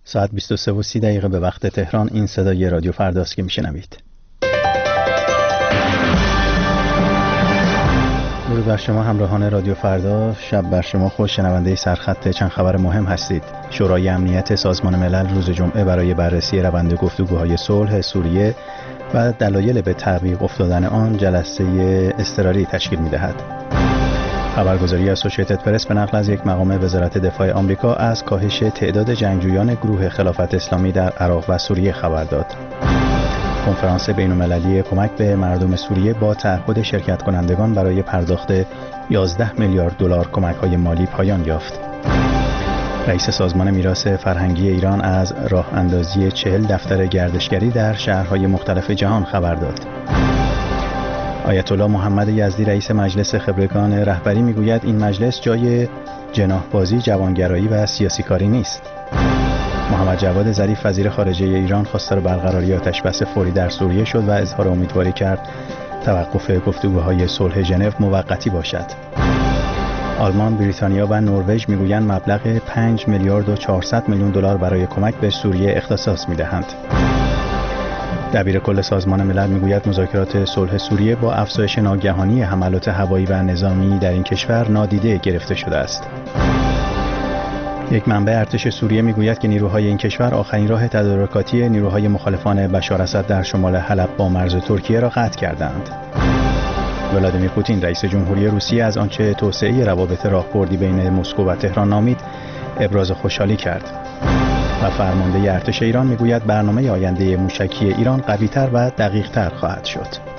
ساعت 23:30 به وقت تهران. این صدای رادیو فرداست که میشنوید. درود بر شما همراهان رادیو فردا. شب بر شما خوش. شنونده سرخط چند خبر مهم هستید. شورای امنیت سازمان ملل روز جمعه برای بررسی روند گفتگوهای صلح سوریه و دلایل به تعویق افتادن آن جلسه اضطراری تشکیل می‌دهد. خبرگزاری اسوسییتد پرس به نقل از یک مقام وزارت دفاع آمریکا از کاهش تعداد جنگجویان گروه خلافت اسلامی در عراق و سوریه خبر داد. کنفرانس بین‌المللی کمک به مردم سوریه با تعهد شرکت کنندگان برای پرداخت 11 میلیارد دلار کمک‌های مالی پایان یافت. رئیس سازمان میراث فرهنگی ایران از راه اندازی 40 دفتر گردشگری در شهرهای مختلف جهان خبر داد. آیت الله محمد یزدی رئیس مجلس خبرگان رهبری میگوید این مجلس جای جناح‌بازی، جوانگرایی و سیاسی کاری نیست. محمد جواد ظریف وزیر خارجه ایران خواستار برقراری آتش‌بس فوری در سوریه شد و اظهار امیدواری کرد توقف گفتگوهای صلح ژنو موقتی باشد. آلمان، بریتانیا و نروژ میگویند مبلغ 5 میلیارد و 400 میلیون دلار برای کمک به سوریه اختصاص میدهند. دبیر کل سازمان ملل میگوید مذاکرات صلح سوریه با افزایش ناگهانی حملات هوایی و نظامی در این کشور نادیده گرفته شده است. یک منبع ارتش سوریه میگوید که نیروهای این کشور آخرین راه تدارکاتی نیروهای مخالفان بشار اسد در شمال حلب با مرز ترکیه را قطع کردند. ولادیمیر پوتین رئیس جمهوری روسیه از آنچه توسعه روابط راهبردی بین مسکو و تهران نامید ابراز خوشحالی کرد. و فرمانده ارتش ایران میگوید برنامه آینده موشکی ایران قوی‌تر و دقیق‌تر خواهد شد.